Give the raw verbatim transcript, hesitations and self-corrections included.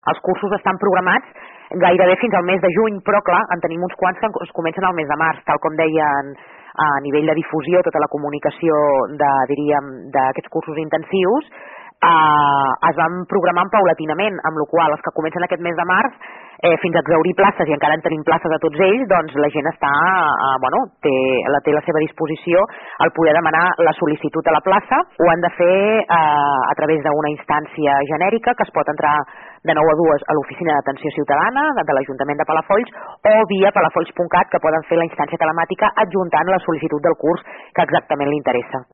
Els cursos estan programats gairebé fins al mes de juny, però clar, en tenim uns quants que es comencen al mes de març, tal com deien a nivell de difusió, tota la comunicació de, diríem, d'aquests cursos intensius, eh, es van programant paulatinament, amb la qual cosa els que comencen aquest mes de març, eh, fins a exhaurir places, i encara en tenim places a tots ells, doncs la gent està, eh, bueno, té, la té a la seva disposició el poder demanar la sol·licitud a la plaça. Ho han de fer eh, a través d'una instància genèrica que es pot entrar de nou a dues a l'oficina d'atenció ciutadana de l'Ajuntament de Palafolls o via palafolls punt cat, que poden fer la instància telemàtica adjuntant la sol·licitud del curs que exactament li interessa.